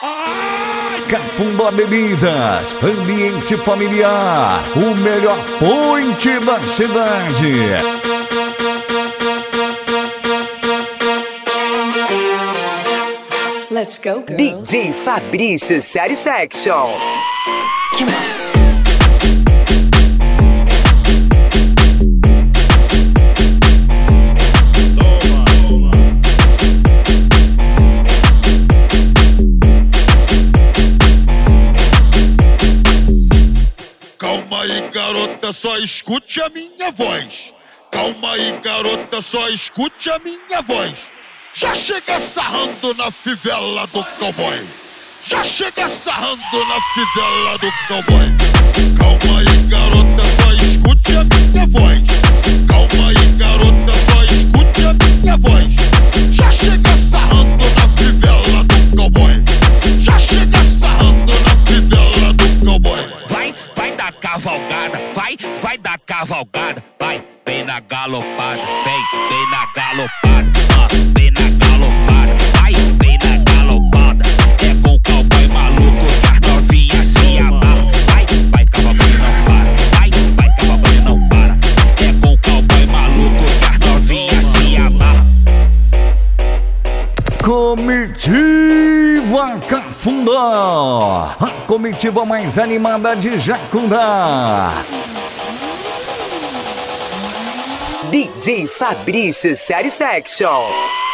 Cafundó Bebidas, ambiente familiar, o melhor point da cidade. Let's go, girls. DJ Fabrício Satisfaction. Come on. Calma aí, garota, só escute a minha voz. Calma aí, garota, só escute a minha voz. Já chega sarrando na fivela do cowboy. Já chega sarrando na fivela do cowboy. Calma aí, garota, só escute a minha voz. Calma aí, garota, só escute a minha voz. Já chega sarrando na fivela do cowboy. Já chega sarrando na fivela do cowboy. Vai dar cavalgada, vai dar cavalgada, vem na galopada, vem na galopada, vem na galopada, vem na galopada. É com o cowboy maluco que as novinhas se amarram. Vai cavalgando não para, vai cavalgando não para. É com o cowboy maluco que as novinhas se amarram. Comitiva Cafundó, a comitiva mais animada de Jacundá. DJ Fabrício Satisfaction.